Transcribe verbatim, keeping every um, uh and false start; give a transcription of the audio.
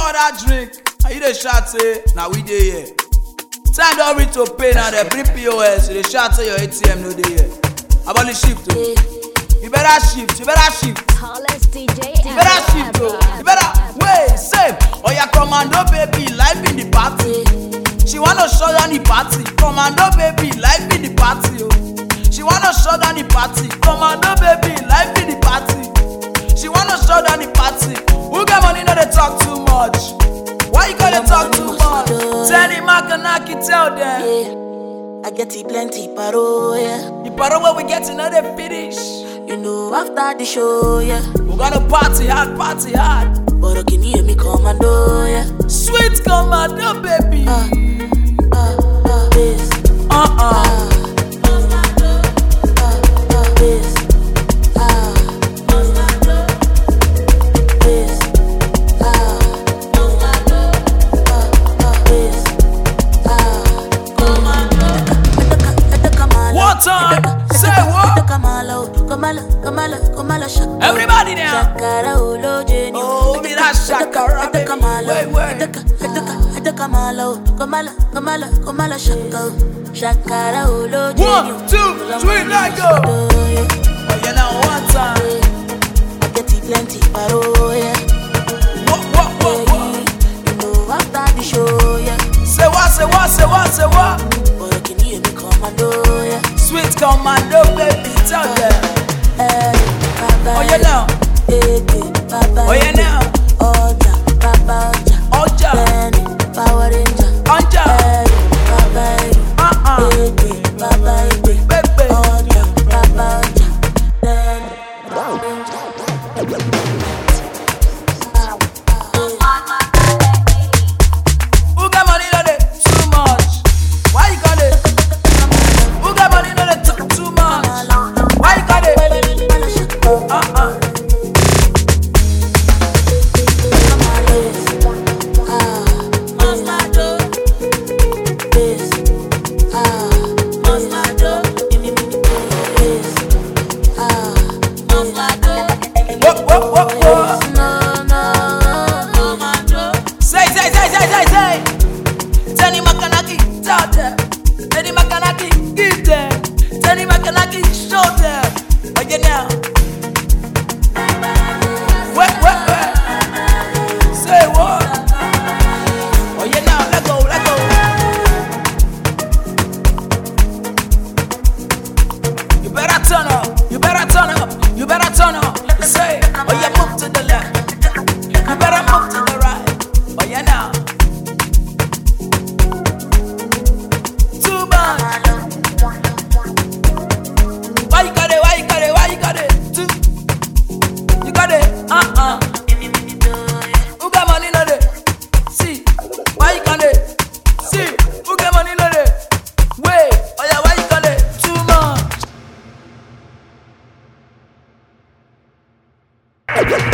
pour that drink, and you dey shout say, now we dey here. Time don't reach to pay now, they bring P O S, you dey shout say your A T M no dey here. About the shift oh. You better shift, you better shift. Tallest D J You better shift oh. You better, wait, same. Oh yeah, commando baby, life in the party. She wanna shut down the party. Commando baby, life in the party oh. She wanna shut down the party. Commando baby, life in the party. She wanna shut down the party. Who get money no dey talk too much? Why you gonna talk too much? Tell the Makanaki, tell them. Yeah, I get it plenty paro, yeah. The paro where we get to know they finish. You know after the show, yeah. We gonna party hard, party hard. But can you hear me commando, yeah. Sweet commando baby. Uh, uh, uh, this. Uh-uh. Uh, this. Uh, this. One time, say what? Everybody now. Oh, me that shakara, baby. Wait, wait. One, two, three, let go. Oh, you know one time. I get it plenty, paro, yeah. What, what, what, what? You know after the show, yeah. Say what, say what, say what, say what? But can you hear me commando, yeah. Sweet commando, baby, tell them. Oh, you know. Oh, you know. Oja, Baba Oja, Oja, Benny, Power Ranger, Oja, Baba, uh-uh, Baby, Baba, baby, Oja, Baba Oja, Benny, who got money no dey too much? Why you got it? Who got money no dey talk too much? Why you got it? Uh-uh. What, what, what, what? Say, say, say, say, say, say. Tell the Makanaki, tell them. Tell the Makanaki, give them. Tell the Makanaki, show them. Oh, you know. Wait, wait, wait. Say what? Oh, you know. Let go, let go. You better turn up. You better turn up. You better turn up. Say, oh, you move to the left. You better move to the right. Oh, you know. Too much. Why you got it? Why you got it? Why you got it? Too. You got it? Uh-uh. Who got money no dey? See. Why you got it? See. Who got money no dey? Wait. Oh yeah, why you got it? Too much.